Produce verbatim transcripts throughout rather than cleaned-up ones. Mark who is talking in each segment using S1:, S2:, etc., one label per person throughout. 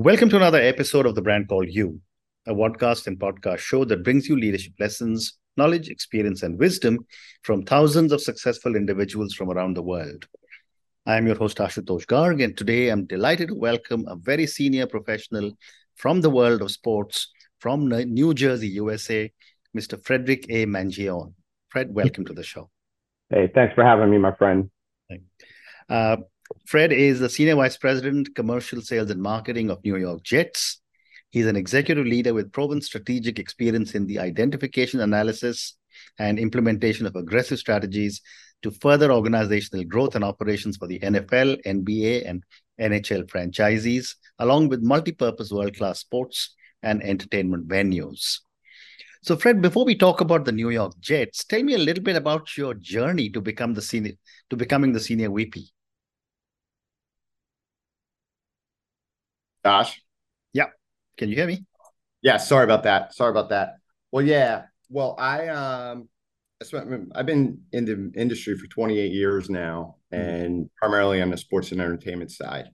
S1: Welcome to another episode of The Brand Called You, a podcast and podcast show that brings you leadership lessons, knowledge, experience, and wisdom from thousands of successful individuals from around the world. I am your host, Ashutosh Garg, and today I'm delighted to welcome a very senior professional from the world of sports from New Jersey, U S A, Mister Frederick A. Mangione. Fred, welcome to the show.
S2: Hey, thanks for having me, my friend.
S1: Uh, Fred is the Senior Vice President, Commercial Sales and Marketing of New York Jets. He's an executive leader with proven strategic experience in the identification, analysis, and implementation of aggressive strategies to further organizational growth and operations for the N F L, N B A, and N H L franchisees, along with multi-purpose world-class sports and entertainment venues. So, Fred, before we talk about the New York Jets, tell me a little bit about your journey to become the senior, to becoming the senior V P.
S3: Josh?
S1: Yeah. Can you hear me?
S3: Yeah, sorry about that. Sorry about that. Well, yeah. Well, I um I spent, I've been in the industry for twenty-eight years now, and mm-hmm. primarily on the sports and entertainment side.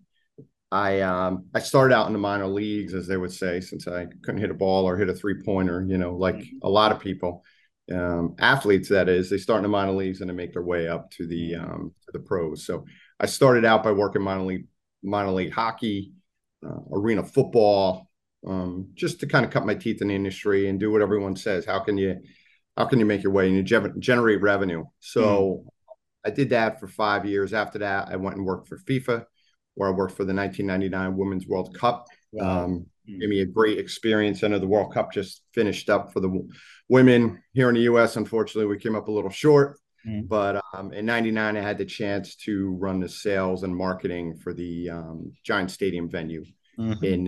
S3: I um I started out in the minor leagues, as they would say, since I couldn't hit a ball or hit a three-pointer, you know, like mm-hmm. a lot of people. Um, athletes, that is, they start in the minor leagues and they make their way up to the um to the pros. So I started out by working minor league minor league hockey, Uh, arena football, um, just to kind of cut my teeth in the industry and do what everyone says. How can you, how can you make your way and you ge- generate revenue? So mm. I did that for five years. After that, I went and worked for FIFA, where I worked for the nineteen ninety-nine Women's World Cup. Wow. Um, mm. Gave me a great experience. I know the World Cup just finished up for the w- women here in the U S. Unfortunately, we came up a little short. Mm. But um, in ninety-nine, I had the chance to run the sales and marketing for the um, Giant Stadium venue mm-hmm. in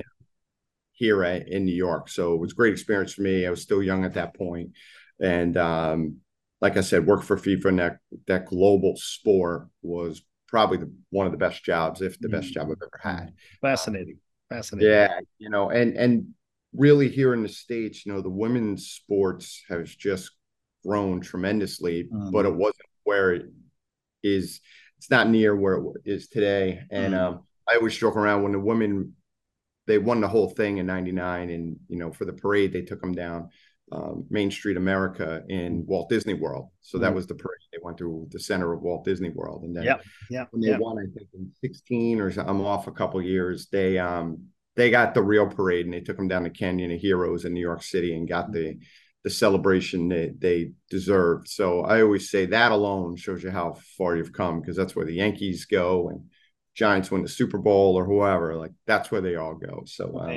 S3: here at, in New York. So it was a great experience for me. I was still young at that point. And um, like I said, work for FIFA and that, that global sport was probably the, one of the best jobs, if the mm. best job I've ever had.
S1: Fascinating. Fascinating.
S3: Yeah. You know, and, and really here in the States, you know, the women's sports has just grown tremendously, mm. but it wasn't where it is. It's not near where it is today. And mm. um, I always joke around when the women, they won the whole thing in ninety-nine, and you know, for the parade they took them down um, Main Street America in Walt Disney World. So mm. that was the parade. They went through the center of Walt Disney World, and then
S1: yeah, yeah,
S3: when they
S1: yeah.
S3: won, I think in sixteen or I'm off a couple of years, they um they got the real parade and they took them down to Canyon of Heroes in New York City and got the the celebration that they deserved. So I always say that alone shows you how far you've come, because that's where the Yankees go and Giants win the Super Bowl or whoever, like that's where they all go. So, um,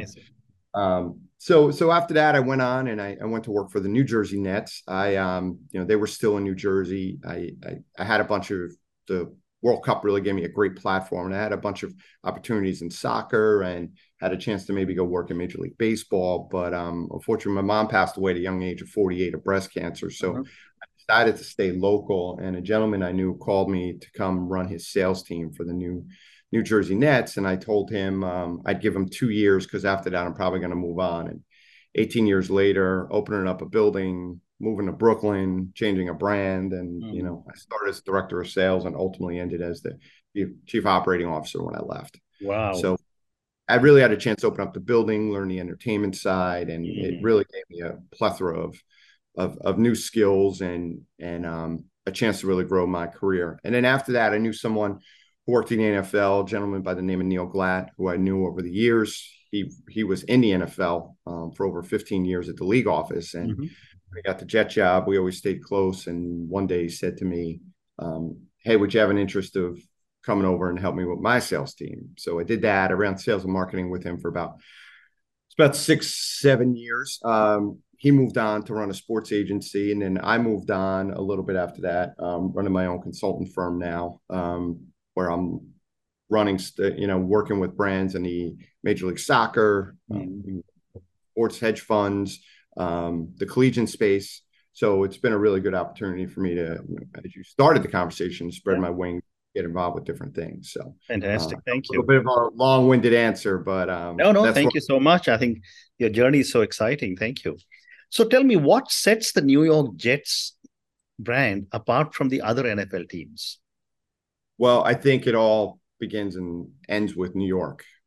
S3: um, so, so after that, I went on and I, I went to work for the New Jersey Nets. I, um, you know, they were still in New Jersey. I, I, I had a bunch of the World Cup really gave me a great platform, and I had a bunch of opportunities in soccer and had a chance to maybe go work in Major League Baseball. But um, unfortunately, my mom passed away at a young age of forty-eight of breast cancer. So uh-huh. I decided to stay local, and a gentleman I knew called me to come run his sales team for the new New Jersey Nets. And I told him um, I'd give him two years because after that, I'm probably going to move on. And eighteen years later, opening up a building, moving to Brooklyn, changing a brand. And, mm. you know, I started as director of sales and ultimately ended as the chief operating officer when I left.
S1: Wow.
S3: So I really had a chance to open up the building, learn the entertainment side, and mm. it really gave me a plethora of, of, of new skills and, and um, a chance to really grow my career. And then after that, I knew someone who worked in the N F L, a gentleman by the name of Neil Glatt, who I knew over the years. He he was in the N F L um, for over fifteen years at the league office. And mm-hmm. I got the Jet job. We always stayed close. And one day he said to me, um, hey, would you have an interest of coming over and help me with my sales team? So I did that. I ran sales and marketing with him for about, it's about six, seven years. Um, he moved on to run a sports agency. And then I moved on a little bit after that, um, running my own consultant firm now, um, where I'm running, st- you know, working with brands in the Major League Soccer, um, sports hedge funds, um, the collegiate space. So it's been a really good opportunity for me to, as you started the conversation, spread yeah. my wings, get involved with different things. So
S1: fantastic.
S3: Uh,
S1: Thank
S3: a
S1: you.
S3: A bit of a long-winded answer, but um,
S1: no, no,
S3: that's
S1: thank
S3: what-
S1: you so much. I think your journey is so exciting. Thank you. So tell me, what sets the New York Jets brand apart from the other N F L teams?
S3: Well, I think it all begins and ends with New York.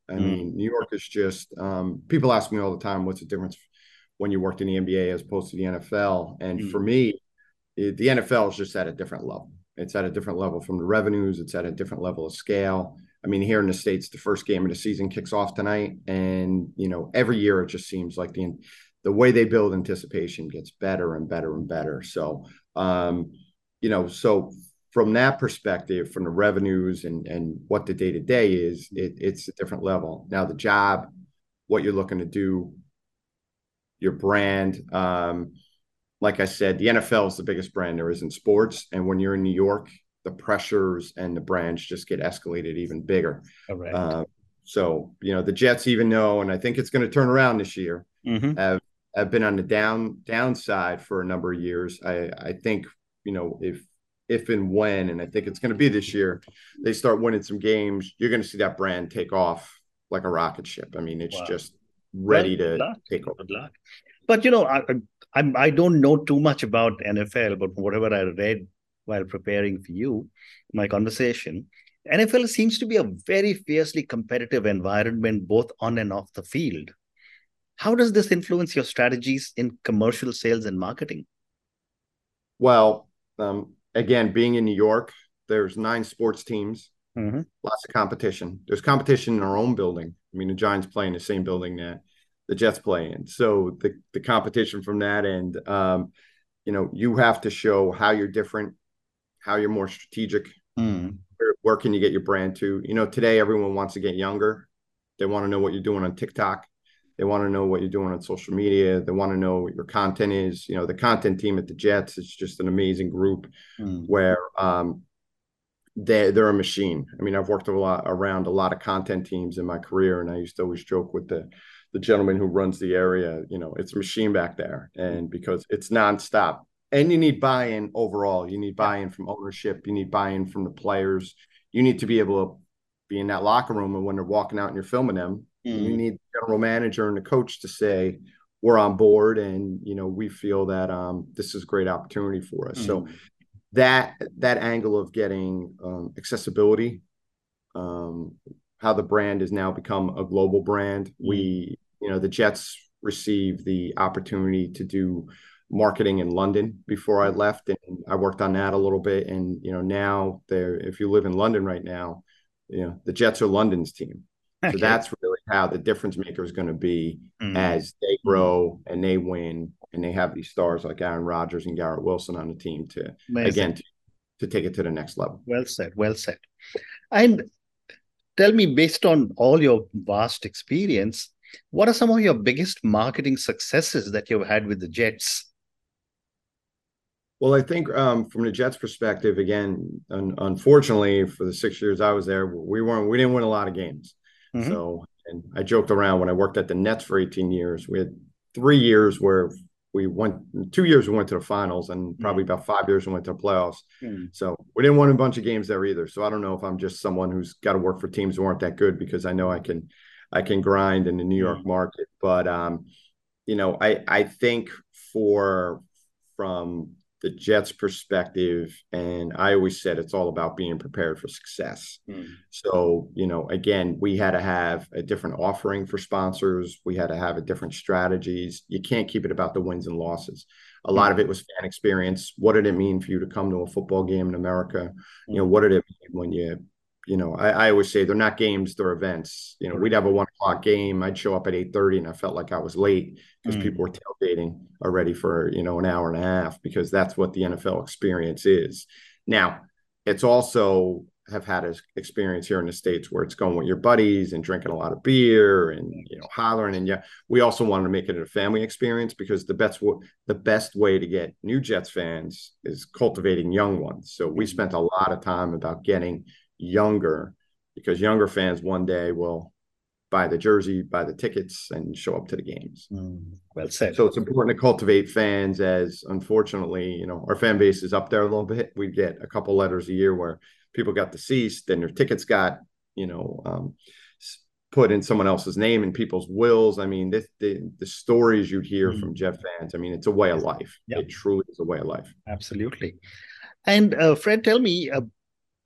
S3: I
S1: Mm.
S3: mean, New York is just, um, people ask me all the time, what's the difference when you worked in the N B A as opposed to the N F L? And
S1: Mm.
S3: for me, it, the N F L is just at a different level. It's at a different level from the revenues. It's at a different level of scale. I mean, here in the States, the first game of the season kicks off tonight. And, you know, every year it just seems like the, the way they build anticipation gets better and better and better. So, um, you know, so from that perspective, from the revenues and, and what the day-to-day is, it, it's a different level. Now, the job, what you're looking to do, your brand, um, like I said, the N F L is the biggest brand there is in sports. And when you're in New York, the pressures and the brands just get escalated even bigger.
S1: Correct.
S3: Uh, so, you know, the Jets even know, and I think it's going to turn around this year,
S1: Mm-hmm.
S3: have, have been on the down downside for a number of years. I, I think, you know, if, if and when, and I think it's going to be this year, they start winning some games, you're going to see that brand take off like a rocket ship. I mean, it's
S1: Wow.
S3: just ready
S1: Well,
S3: to
S1: good luck.
S3: take over.
S1: Good luck. But, you know, I, I, I don't know too much about N F L, but whatever I read while preparing for you, my conversation, N F L seems to be a very fiercely competitive environment, both on and off the field. How does this influence your strategies in commercial sales and marketing?
S3: Well, um, again, being in New York, there's nine sports teams,
S1: mm-hmm.
S3: lots of competition. There's competition in our own building. I mean, the Giants play in the same building that the Jets play in. So the, the competition from that end, um, you know, you have to show how you're different, how you're more strategic.
S1: Mm.
S3: Where, where can you get your brand to? You know, today everyone wants to get younger. They want to know what you're doing on TikTok. They want to know what you're doing on social media. They want to know what your content is. You know, the content team at the Jets is just an amazing group
S1: mm.
S3: where um, they, they're a machine. I mean, I've worked a lot around a lot of content teams in my career, and I used to always joke with the, the gentleman who runs the area, you know, it's a machine back there. And because it's nonstop. And you need buy-in overall. You need buy-in from ownership. You need buy-in from the players. You need to be able to be in that locker room, and when they're walking out and you're filming them,
S1: Mm.
S3: you need the general manager and the coach to say, we're on board, and, you know, we feel that um, this is a great opportunity for us. Mm. So that, that angle of getting um, accessibility, um, how the brand has now become a global brand. Mm. We, you know, the Jets received the opportunity to do marketing in London before I left, and I worked on that a little bit. And, you know, now there, if you live in London right now, you know, the Jets are London's team. Okay. So that's really how the difference maker is going to be mm. as they grow mm. and they win, and they have these stars like Aaron Rodgers and Garrett Wilson on the team to, Amazing. again, to, to take it to the next level.
S1: Well said, well said. And tell me, based on all your vast experience, what are some of your biggest marketing successes that you've had with the Jets?
S3: Well, I think um, from the Jets' perspective, again, un- unfortunately, for the six years I was there, we weren't, we didn't win a lot of games. Mm-hmm. So, and I joked around when I worked at the Nets for eighteen years. We had three years where we went, two years we went to the finals, and probably mm-hmm. about five years we went to the playoffs. Mm-hmm. So we didn't win a bunch of games there either. So I don't know if I'm just someone who's got to work for teams who aren't that good, because I know I can, I can grind in the New York mm-hmm. market. But um, you know, I I think for from the Jets' perspective, and I always said it's all about being prepared for success. Mm. So, you know, again, we had to have a different offering for sponsors. We had to have a different strategies. You can't keep it about the wins and losses. A mm. lot of it was fan experience. What did it mean for you to come to a football game in America? Mm. You know, what did it mean when you, you know, I, I always say they're not games, they're events. You know, we'd have a one o'clock game. I'd show up at eight thirty and I felt like I was late because mm. people were tailgating already for, you know, an hour and a half, because that's what the N F L experience is. Now, it's also have had an experience here in the States where it's going with your buddies and drinking a lot of beer and, you know, hollering. And yeah, we also wanted to make it a family experience, because the best, the best way to get new Jets fans is cultivating young ones. So we spent a lot of time about getting younger, because younger fans one day will buy the jersey, buy the tickets, and show up to the games.
S1: Mm, well said.
S3: So it's important to cultivate fans, as unfortunately, you know, our fan base is up there a little bit. We get a couple letters a year where people got deceased and their tickets got, you know, um, put in someone else's name in people's wills. I mean, this, the the stories you hear mm. from Jet fans, I mean, it's a way of life. Yep. It truly is a way of life.
S1: Absolutely. And uh, Fred, tell me, uh,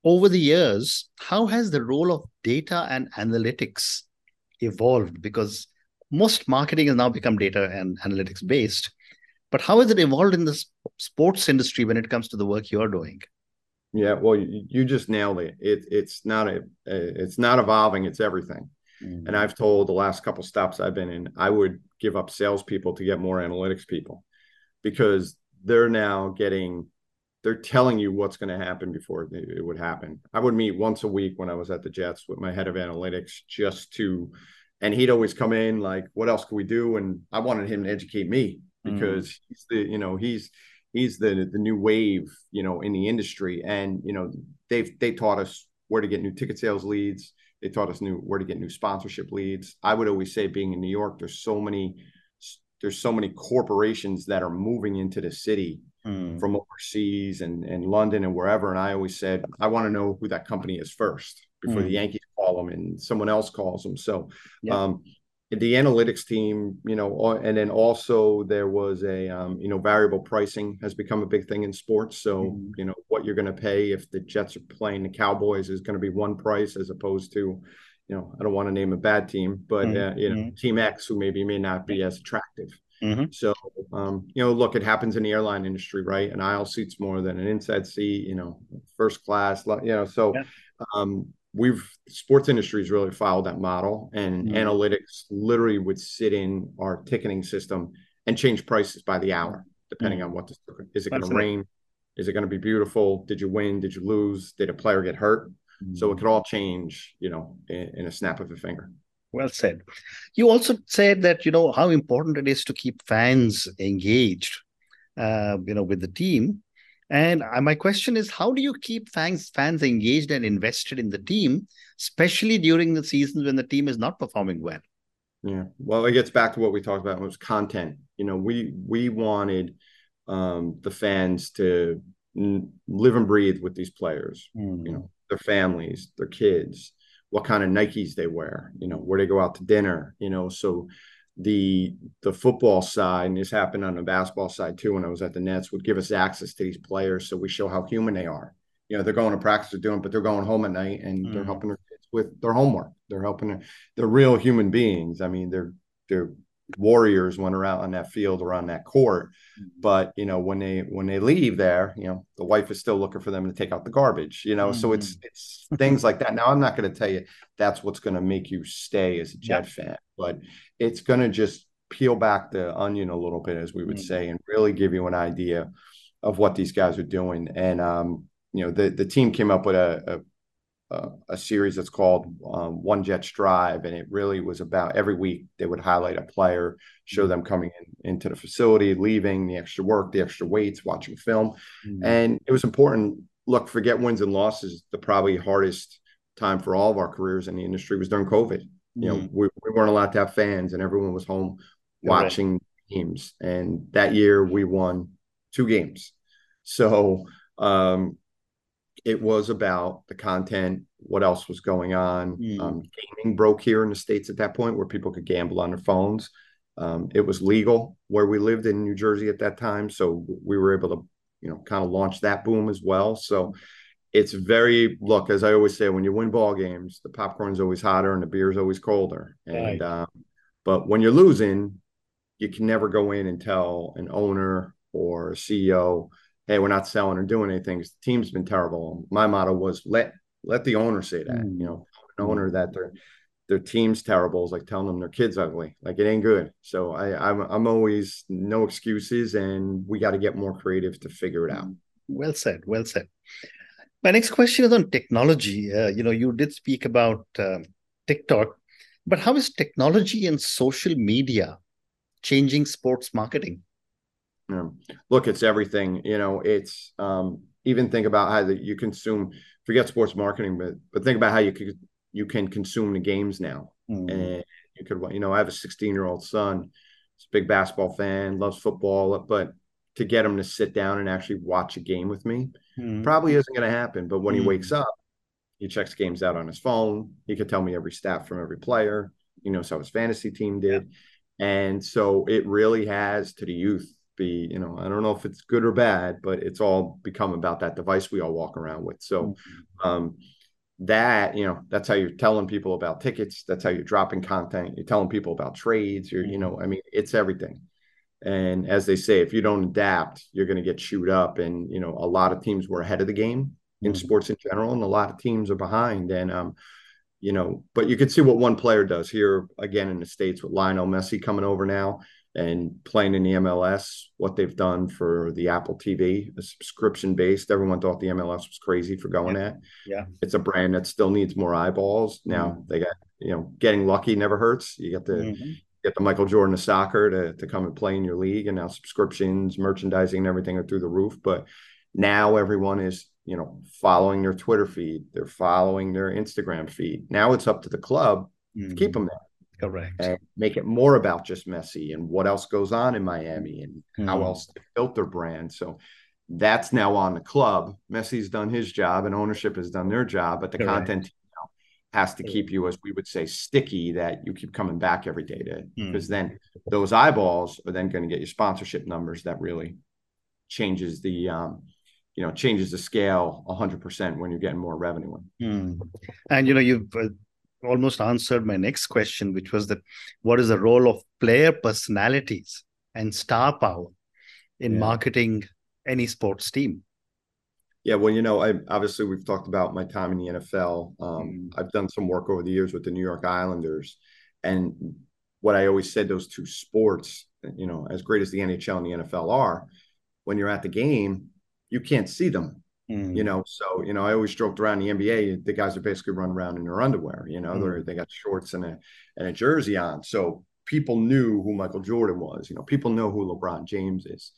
S1: over the years, how has the role of data and analytics evolved? Because most marketing has now become data and analytics based. But how has it evolved in the sports industry when it comes to the work you're doing?
S3: Yeah, well, you, you just nailed it. It it's not a it's not evolving. It's everything. Mm-hmm. And I've told the last couple stops I've been in, I would give up salespeople to get more analytics people, because they're now getting, they're telling you what's going to happen before it would happen. I would meet once a week when I was at the Jets with my head of analytics just to, and he'd always come in like, what else can we do? And I wanted him to educate me, because mm. he's the, you know, he's, he's the, the new wave, you know, in the industry. And, you know, they've, they taught us where to get new ticket sales leads. They taught us new, where to get new sponsorship leads. I would always say, being in New York, there's so many, there's so many corporations that are moving into the city mm. from overseas and, and London and wherever. And I always said, I want to know who that company is first before mm. the Yankees call them and someone else calls them. So yep. um, the analytics team, you know, and then also there was a, um, you know, variable pricing has become a big thing in sports. So, mm. you know, what you're going to pay if the Jets are playing the Cowboys is going to be one price, as opposed to, you know, I don't want to name a bad team, but, mm-hmm. uh, you know, Team X, who maybe may not be as attractive. Mm-hmm. So, um, you know, look, it happens in the airline industry, right? An aisle seat's more than an inside seat, you know, first class, you know, so yeah. um, we've, sports industry has really followed that model, and mm-hmm. analytics literally would sit in our ticketing system and change prices by the hour, depending mm-hmm. on what the, is it going to rain? Is it going to be beautiful? Did you win? Did you lose? Did a player get hurt? So it could all change, you know, in, in a snap of a finger.
S1: Well said. You also said that, you know, how important it is to keep fans engaged, uh, you know, with the team. And my question is, how do you keep fans fans engaged and invested in the team, especially during the seasons when the team is not performing well?
S3: Yeah, well, it gets back to what we talked about. It was content. You know, we we wanted um, the fans to n- live and breathe with these players. Mm. You know, their families, their kids, what kind of Nikes they wear, you know, where they go out to dinner, you know. So the the football side, and this happened on the basketball side too, when I was at the Nets, would give us access to these players so we show how human they are. You know, they're going to practice, they're doing, but they're going home at night and mm. they're helping their kids with their homework. They're helping their, they're real human beings. I mean, they're they're warriors when they're out on that field or on that court. But, you know, when they when they leave there, you know, the wife is still looking for them to take out the garbage, you know. Mm-hmm. So it's it's things like that. Now, I'm not going to tell you that's what's going to make you stay as a Jet yeah. fan, but it's going to just peel back the onion a little bit, as we would mm-hmm. say, and really give you an idea of what these guys are doing. And um, you know, the the team came up with a, a Uh, a series that's called um, One Jets Drive, and it really was about, every week they would highlight a player, show them coming in, into the facility, leaving, the extra work, the extra weights, watching film. Mm-hmm. And it was important. Look, forget wins and losses. The probably hardest time for all of our careers in the industry was during COVID. Mm-hmm. You know, we, we weren't allowed to have fans, and everyone was home watching right. games. And that year we won two games. So, um, it was about the content, what else was going on. Mm. Um, gaming broke here in the States at that point, where people could gamble on their phones. Um, it was legal where we lived in New Jersey at that time. So we were able to, you know, kind of launch that boom as well. So it's very, look, as I always say, when you win ball games, the popcorn's always hotter and the beer's always colder. And, right. um, but when you're losing, you can never go in and tell an owner or a C E O, hey, we're not selling or doing anything. The team's been terrible. My motto was let let the owner say that. Mm. You know, an owner that their their team's terrible is like telling them their kid's ugly. Like, it ain't good. So I, I'm I'm always no excuses, and we got to get more creative to figure it out.
S1: Well said. Well said. My next question is on technology. Uh, you know, you did speak about uh, TikTok, but how is technology and social media changing sports marketing?
S3: Yeah. Look, it's everything. You know, it's um, even think about how that you consume. Forget sports marketing, but but think about how you could you can consume the games now. Mm. And you could, you know, I have a sixteen year old son. He's a big basketball fan, loves football, but to get him to sit down and actually watch a game with me mm. probably isn't going to happen. But when mm. he wakes up, he checks games out on his phone. He could tell me every stat from every player. He knows how his fantasy team did. Yeah. And so it really has, to the youth, be, you know, I don't know if it's good or bad, but it's all become about that device we all walk around with. So um, that, you know, that's how you're telling people about tickets. That's how you're dropping content. You're telling people about trades. You're, you know, I mean, it's everything. And as they say, if you don't adapt, you're going to get chewed up. And, you know, a lot of teams were ahead of the game in
S1: Mm.
S3: sports in general, and a lot of teams are behind. And, um, you know, but you can see what one player does here again in the States with Lionel Messi coming over now and playing in the M L S, what they've done for the Apple T V, a subscription based. Everyone thought the M L S was crazy for going
S1: Yeah.
S3: at.
S1: Yeah.
S3: It's a brand that still needs more eyeballs. Now
S1: Mm.
S3: they got, you know, getting lucky never hurts. You get the
S1: Mm-hmm.
S3: get the Michael Jordan of soccer to, to come and play in your league, and now subscriptions, merchandising, and everything are through the roof. But now everyone is, you know, following their Twitter feed. They're following their Instagram feed. Now it's up to the club
S1: Mm.
S3: to keep them there.
S1: Correct.
S3: And make it more about just Messi and what else goes on in Miami and
S1: Mm.
S3: how else they built their brand. So that's now on the club. Messi's done his job and ownership has done their job, but the
S1: Correct.
S3: content team now has to keep you, as we would say, sticky, that you keep coming back every day to, because
S1: Mm.
S3: then those eyeballs are then going to get your sponsorship numbers that really changes the, um, you know, changes the scale one hundred percent when you're getting more revenue in.
S1: Mm. And, you know, you've uh, almost answered my next question, which was that what is the role of player personalities and star power in
S3: Yeah.
S1: marketing any sports team?
S3: Yeah, well, you know, I obviously we've talked about my time in the N F L. Um,
S1: Mm.
S3: I've done some work over the years with the New York Islanders, and what I always said, those two sports, you know, as great as the N H L and the N F L are, when you're at the game, you can't see them.
S1: Mm.
S3: You know, so, you know, I always joked around the N B A, the guys are basically running around in their underwear, you know,
S1: Mm.
S3: they're, they got shorts and a, and a jersey on. So people knew who Michael Jordan was, you know, people know who LeBron James is.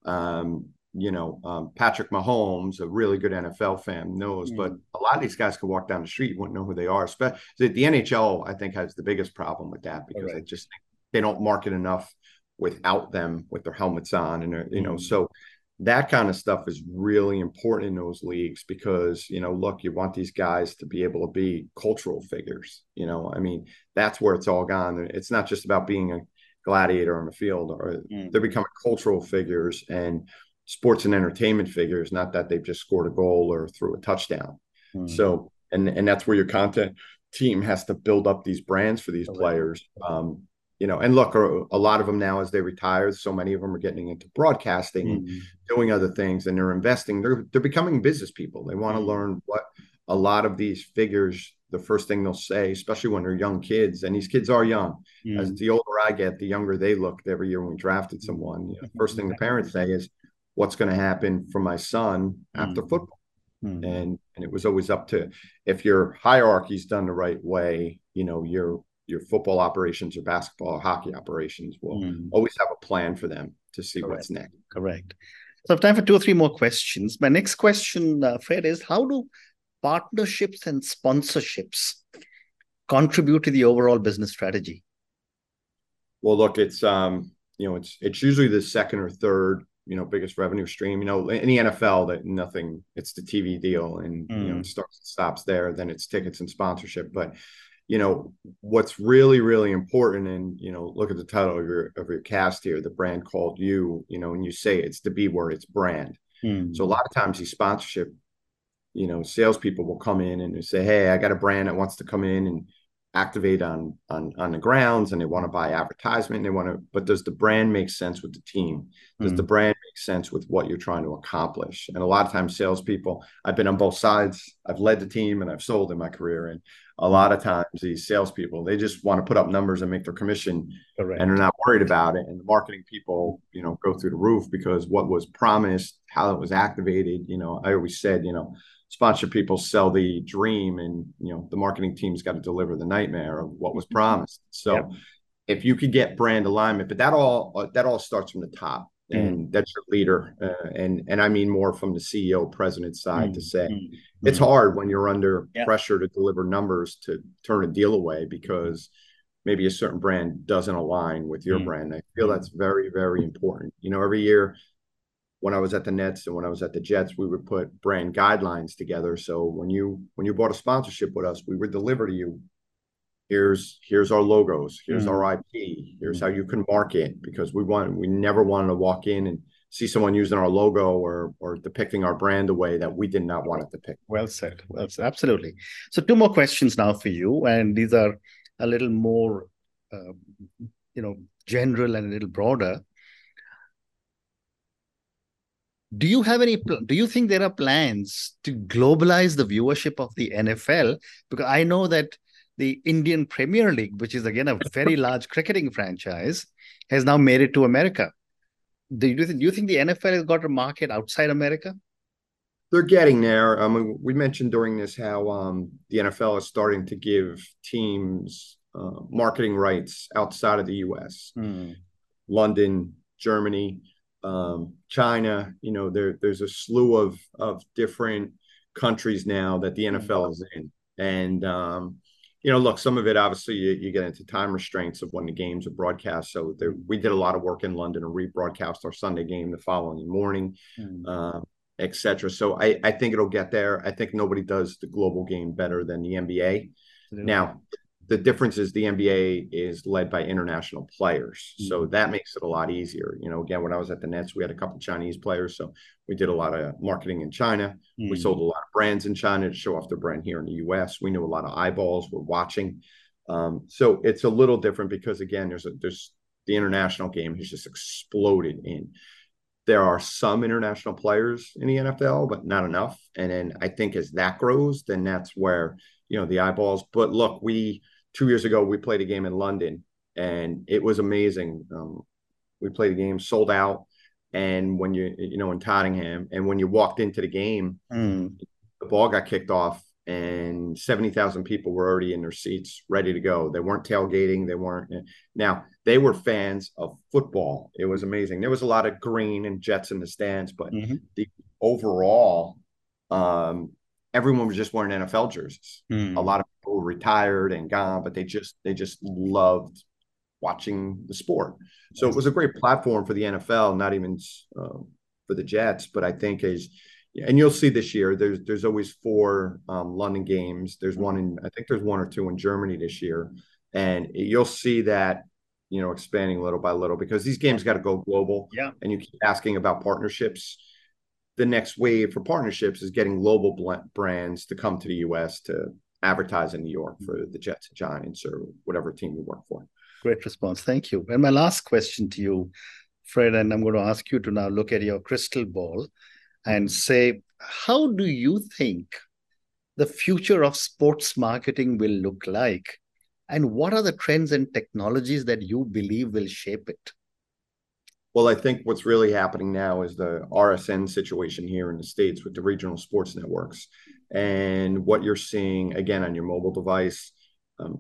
S3: Um, you know, um, Patrick Mahomes, a really good N F L fan, knows,
S1: Mm.
S3: but a lot of these guys could walk down the street, wouldn't know who they are. The, the N H L, I think, has the biggest problem with that, because
S1: Correct.
S3: I just think they don't market enough without them with their helmets on. And, you know,
S1: Mm.
S3: so that kind of stuff is really important in those leagues, because, you know, look, you want these guys to be able to be cultural figures. You know, I mean, that's where it's all gone. It's not just about being a gladiator on the field, or
S1: Mm.
S3: they're becoming cultural figures and sports and entertainment figures, not that they've just scored a goal or threw a touchdown.
S1: Mm.
S3: So, and, and that's where your content team has to build up these brands for these
S1: Correct.
S3: players. Um, you know, and look, a lot of them now, as they retire, so many of them are getting into broadcasting
S1: Mm.
S3: and doing other things, and they're investing. They're they're becoming business people. They want to
S1: Mm.
S3: learn what a lot of these figures, the first thing they'll say, especially when they're young kids, and these kids are young.
S1: Mm.
S3: As the older I get, the younger they look every year when we drafted someone. You know, first thing the parents say is, what's going to happen for my son after
S1: Mm.
S3: football?
S1: Mm.
S3: And and it was always up to, if your hierarchy's done the right way, you know, your your football operations or basketball or hockey operations will
S1: Mm.
S3: always have a plan for them to see
S1: Correct.
S3: what's next.
S1: Correct. So I have time for two or three more questions. My next question, uh, Fred, is how do partnerships and sponsorships contribute to the overall business strategy?
S3: Well, look, it's um, you know, it's it's usually the second or third, you know, biggest revenue stream. You know, in the N F L, that nothing, it's the T V deal, and
S1: Mm.
S3: you know, it starts and stops there. Then it's tickets and sponsorship. But you know, what's really, really important, and you know, look at the title of your of your cast here, the brand called you. You know, and you say it's the B word, it's brand.
S1: Mm.
S3: So a lot of times these sponsorship, you know, salespeople will come in and they say, hey, I got a brand that wants to come in and activate on on on the grounds, and they want to buy advertisement. They want to, but does the brand make sense with the team? Does
S1: Mm.
S3: the brand make sense with what you're trying to accomplish? And a lot of times salespeople, I've been on both sides. I've led the team and I've sold in my career. And a lot of times these salespeople, they just want to put up numbers and make their commission.
S1: Correct.
S3: And they're not worried about it. And the marketing people, you know, go through the roof, because what was promised, how it was activated, you know, I always said, you know, sponsor people sell the dream, and, you know, the marketing team's got to deliver the nightmare of what was promised. So
S1: Yep.
S3: if you could get brand alignment, but that all, that all starts from the top, and
S1: Mm.
S3: that's your leader. Uh, and, and I mean more from the C E O president side
S1: Mm.
S3: to say,
S1: Mm.
S3: it's
S1: Mm.
S3: hard when you're under
S1: Yeah.
S3: pressure to deliver numbers to turn a deal away, because maybe a certain brand doesn't align with your
S1: Mm.
S3: brand. I feel
S1: Mm.
S3: that's very, very important. You know, every year when I was at the Nets and when I was at the Jets, we would put brand guidelines together. So when you when you bought a sponsorship with us, we would deliver to you Here's here's our logos, here's our
S1: Mm.
S3: I P, here's how
S1: Mm.
S3: you can market, because we want we never wanted to walk in and see someone using our logo or or depicting our brand a way that we did not want it depicted.
S1: Well said. Well said. Absolutely. So two more questions now for you, and these are a little more, uh, you know, general and a little broader. Do you have any, pl- do you think there are plans to globalize the viewership of the N F L? Because I know that the Indian Premier League, which is again a very large cricketing franchise, has now made it to America. Do you, do you think the N F L has got a market outside America?
S3: They're getting there. I mean, we mentioned during this how um, the N F L is starting to give teams uh, marketing rights outside of the U S.
S1: Hmm.
S3: London, Germany, um, China. You know, there there's a slew of of different countries now that the N F L is in, and um, you know, look, some of it obviously you, you get into time restraints of when the games are broadcast. So there, we did a lot of work in London to rebroadcast our Sunday game the following morning.
S1: Hmm.
S3: Um, et cetera. So I, I think it'll get there. I think nobody does the global game better than the N B A. Now, the difference is the N B A is led by international players. So
S1: Mm.
S3: that makes it a lot easier. You know, again, when I was at the Nets, we had a couple of Chinese players. So we did a lot of marketing in China.
S1: Mm.
S3: We sold a lot of brands in China to show off their brand here in the U S. We knew a lot of eyeballs were watching. Um, so it's a little different because, again, there's a, there's the international game has just exploded in. There are some international players in the N F L, but not enough. And then I think as that grows, then that's where, you know, the eyeballs. But look, we two years ago, we played a game in London and it was amazing. Um, we played a game sold out. And when you, you know, in Tottenham, and when you walked into the game,
S1: Mm.
S3: the ball got kicked off and seventy thousand people were already in their seats ready to go. They weren't tailgating. They weren't. Now, they were fans of football. It was amazing. There was a lot of green and Jets in the stands, but
S1: Mm-hmm.
S3: the overall, um, everyone was just wearing N F L jerseys.
S1: Mm.
S3: A lot of people were retired and gone, but they just they just loved watching the sport. So it was a great platform for the N F L, not even uh, for the Jets, but I think as and you'll see this year, there's there's always four um, London games. There's one in, I think there's one or two in Germany this year. And you'll see that, you know, expanding little by little because these games got to go global.
S1: Yeah.
S3: And you keep asking about partnerships. The next wave for partnerships is getting global brands to come to the U S to advertise in New York for the Jets and Giants or whatever team you work for.
S1: Great response. Thank you. And my last question to you, Fred, and I'm going to ask you to now look at your crystal ball and say, how do you think the future of sports marketing will look like? And what are the trends and technologies that you believe will shape it?
S3: Well, I think what's really happening now is the R S N situation here in the States with the regional sports networks. And what you're seeing, again, on your mobile device, um,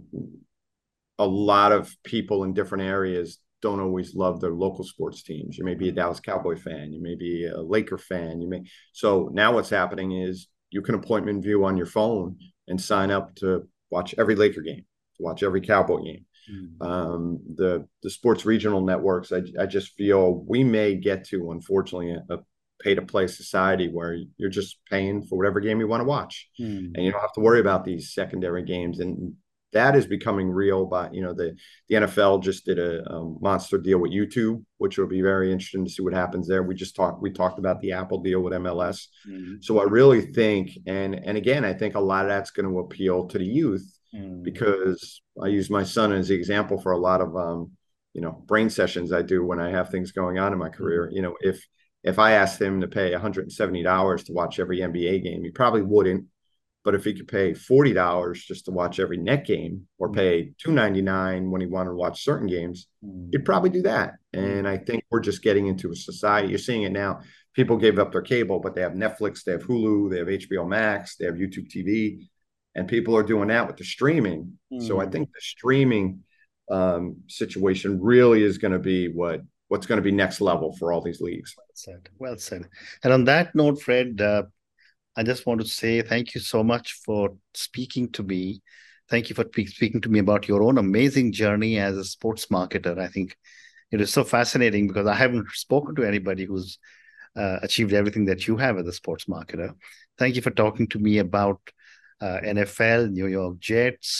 S3: a lot of people in different areas don't always love their local sports teams. You may be a Dallas Cowboy fan, you may be a Laker fan, you may. So now what's happening is you can appointment view on your phone and sign up to watch every Laker game, to watch every Cowboy game. Mm. Um, the the sports regional networks, I, I just feel we may get to, unfortunately, a, a pay-to-play society where you're just paying for whatever game you want to watch. Mm. And you don't have to worry about these secondary games. And that is becoming real. By, you know, the, the N F L just did a, a monster deal with YouTube, which will be very interesting to see what happens there. We just talked, we talked about the Apple deal with M L S. Mm-hmm. So I really think, and, and again, I think a lot of that's going to appeal to the youth mm-hmm. because I use my son as the example for a lot of, um, you know, brain sessions I do when I have things going on in my career. Mm-hmm. You know, if, if I asked him to pay one hundred seventy dollars to watch every N B A game, he probably wouldn't. But if he could pay forty dollars just to watch every net game or pay two ninety-nine when he wanted to watch certain games, he'd probably do that. And I think we're just getting into a society. You're seeing it now. People gave up their cable, but they have Netflix, they have Hulu, they have H B O Max, they have YouTube T V. And people are doing that with the streaming. Mm. So I think the streaming um, situation really is going to be what what's going to be next level for all these leagues.
S1: Well said. Well said. And on that note, Fred, uh, I just want to say thank you so much for speaking to me. Thank you for speaking to me about your own amazing journey as a sports marketer. I think it is so fascinating because I haven't spoken to anybody who's uh, achieved everything that you have as a sports marketer. Thank you for talking to me about uh, N F L, New York Jets,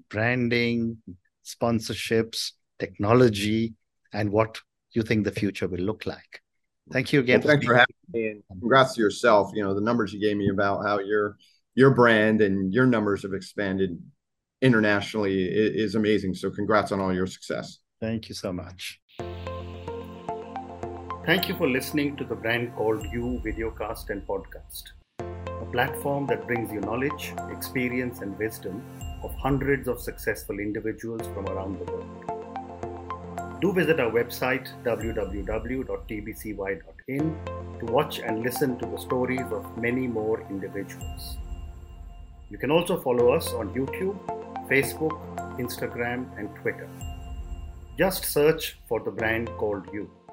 S1: branding, sponsorships, technology, and what you think the future will look like. Thank you again.
S3: Well, thanks for having me, and congrats to yourself. You know, the numbers you gave me about how your your brand and your numbers have expanded internationally is amazing. So congrats on all your success.
S1: Thank you so much. Thank you for listening to the Brand Called You videocast and podcast, a platform that brings you knowledge, experience, and wisdom of hundreds of successful individuals from around the world. Do visit our website w w w dot t b c y dot in to watch and listen to the stories of many more individuals. You can also follow us on YouTube, Facebook, Instagram, and Twitter. Just search for the Brand Called You.